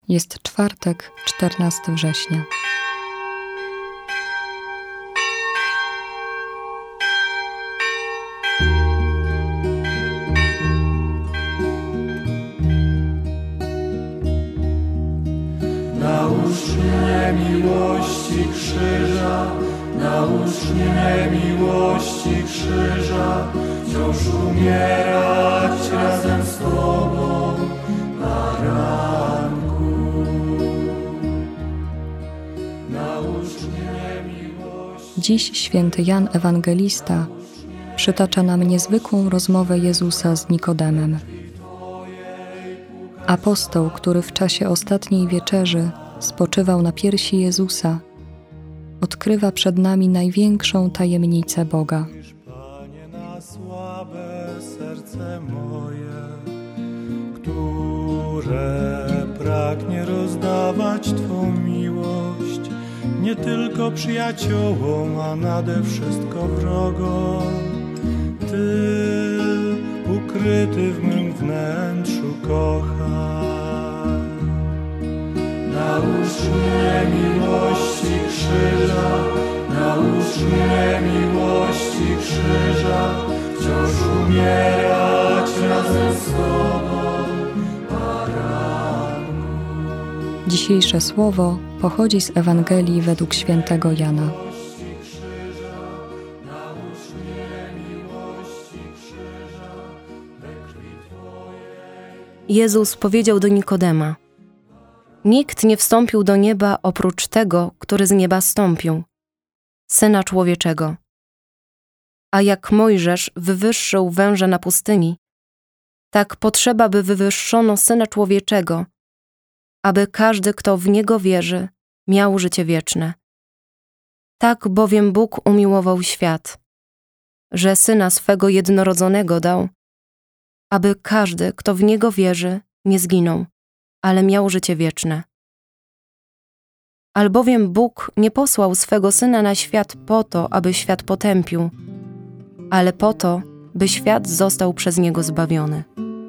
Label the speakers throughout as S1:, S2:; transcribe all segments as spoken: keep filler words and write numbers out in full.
S1: Jest czwartek, czternastego września.
S2: Naucz mnie miłości krzyża, naucz mnie miłości krzyża, wciąż umierać razem z Tobą na ranku. Naucz mnie miłości.
S1: Dziś święty Jan Ewangelista przytacza nam niezwykłą rozmowę Jezusa z Nikodemem. Apostoł, który w czasie ostatniej wieczerzy spoczywał na piersi Jezusa, odkrywa przed nami największą tajemnicę Boga.
S2: Panie, na słabe serce moje, które pragnie rozdawać Twą miłość, nie tylko przyjaciołom, a nade wszystko wrogom. Ty, ukryty w mym wnętrzu, kochaj. Naucz mnie miłości krzyża, naucz mnie miłości krzyża, wciąż umierać razem z Tobą na ranku.
S1: Dzisiejsze słowo pochodzi z Ewangelii według świętego Jana.
S3: Jezus powiedział do Nikodema: nikt nie wstąpił do nieba oprócz tego, który z nieba stąpił, Syna Człowieczego. A jak Mojżesz wywyższył węża na pustyni, tak potrzeba, by wywyższono Syna Człowieczego, aby każdy, kto w Niego wierzy, miał życie wieczne. Tak bowiem Bóg umiłował świat, że Syna swego jednorodzonego dał, aby każdy, kto w Niego wierzy, nie zginął, ale miał życie wieczne. Albowiem Bóg nie posłał swego Syna na świat po to, aby świat potępił, ale po to, by świat został przez Niego zbawiony.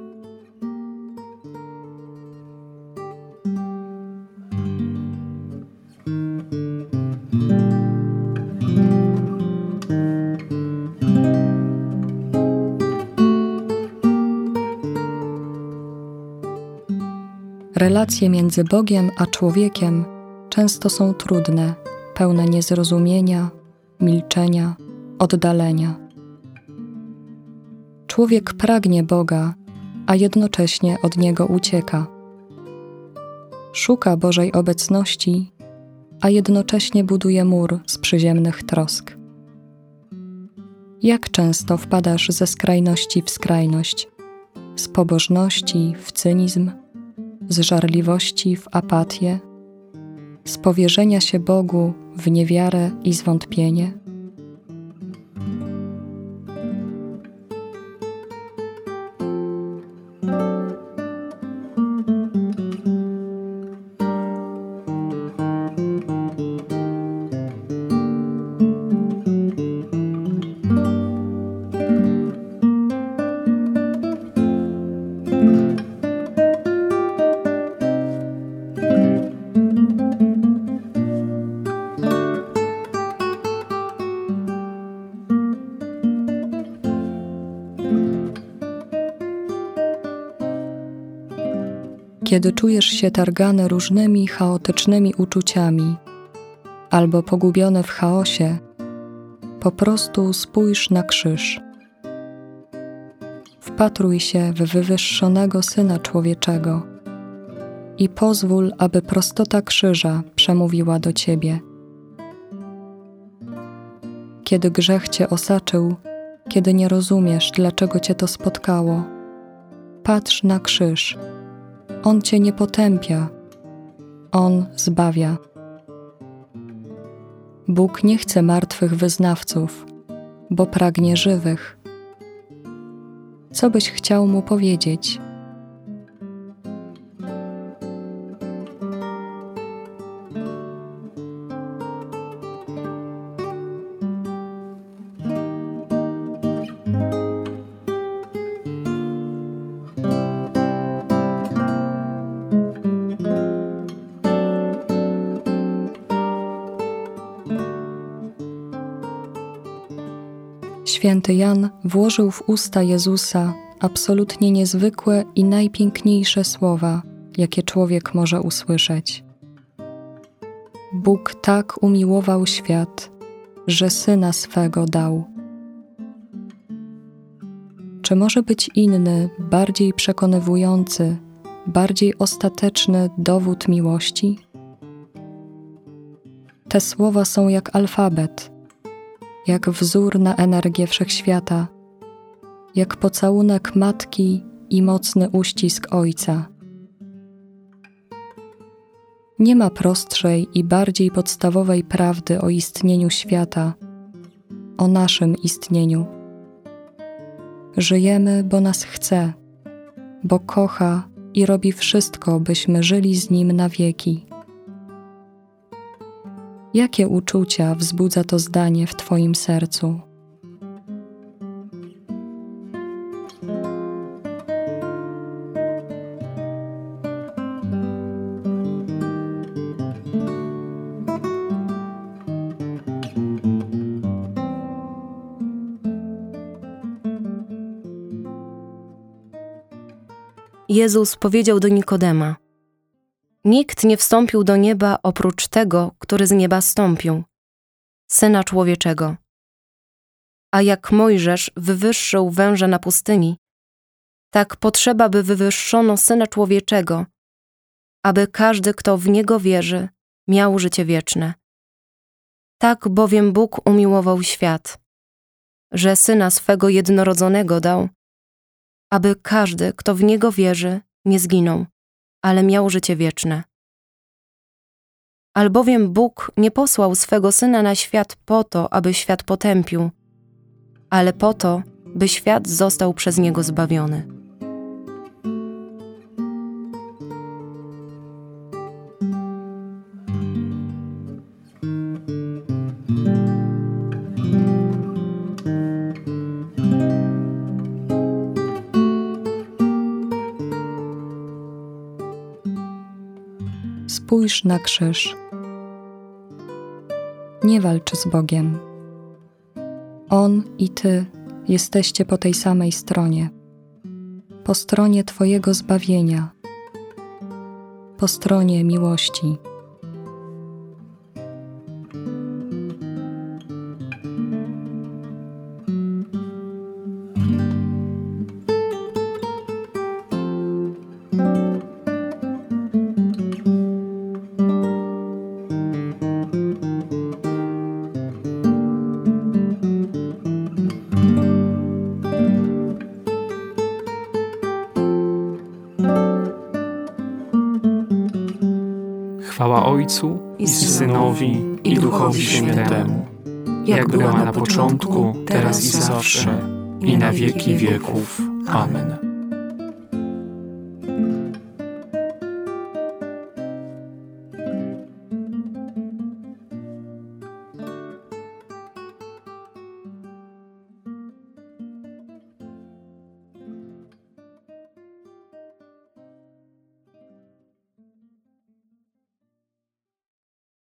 S1: Relacje między Bogiem a człowiekiem często są trudne, pełne niezrozumienia, milczenia, oddalenia. Człowiek pragnie Boga, a jednocześnie od Niego ucieka. Szuka Bożej obecności, a jednocześnie buduje mur z przyziemnych trosk. Jak często wpadasz ze skrajności w skrajność, z pobożności w cynizm, z żarliwości w apatię, z powierzenia się Bogu w niewiarę i zwątpienie? Kiedy czujesz się targany różnymi chaotycznymi uczuciami albo pogubiony w chaosie, po prostu spójrz na krzyż. Wpatruj się w wywyższonego Syna Człowieczego i pozwól, aby prostota krzyża przemówiła do Ciebie. Kiedy grzech Cię osaczył, kiedy nie rozumiesz, dlaczego Cię to spotkało, patrz na krzyż. On Cię nie potępia, On zbawia. Bóg nie chce martwych wyznawców, bo pragnie żywych. Co byś chciał Mu powiedzieć? Święty Jan włożył w usta Jezusa absolutnie niezwykłe i najpiękniejsze słowa, jakie człowiek może usłyszeć. Bóg tak umiłował świat, że Syna swego dał. Czy może być inny, bardziej przekonywujący, bardziej ostateczny dowód miłości? Te słowa są jak alfabet, jak wzór na energię wszechświata, jak pocałunek matki i mocny uścisk ojca. Nie ma prostszej i bardziej podstawowej prawdy o istnieniu świata, o naszym istnieniu. Żyjemy, bo nas chce, bo kocha i robi wszystko, byśmy żyli z Nim na wieki. Jakie uczucia wzbudza to zdanie w Twoim sercu?
S3: Jezus powiedział do Nikodema: Nikt nie wstąpił do nieba oprócz tego, który z nieba stąpił, Syna Człowieczego. A jak Mojżesz wywyższył węża na pustyni, tak potrzeba, by wywyższono Syna Człowieczego, aby każdy, kto w Niego wierzy, miał życie wieczne. Tak bowiem Bóg umiłował świat, że Syna swego jednorodzonego dał, aby każdy, kto w Niego wierzy, nie zginął, ale miał życie wieczne. Albowiem Bóg nie posłał swego Syna na świat po to, aby świat potępił, ale po to, by świat został przez Niego zbawiony.
S1: Spójrz na krzyż. Nie walcz z Bogiem. On i Ty jesteście po tej samej stronie. Po stronie Twojego zbawienia. Po stronie miłości.
S4: Chwała Ojcu i Synowi i Duchowi Świętemu, jak była na początku, teraz i zawsze, i na wieki wieków. Amen.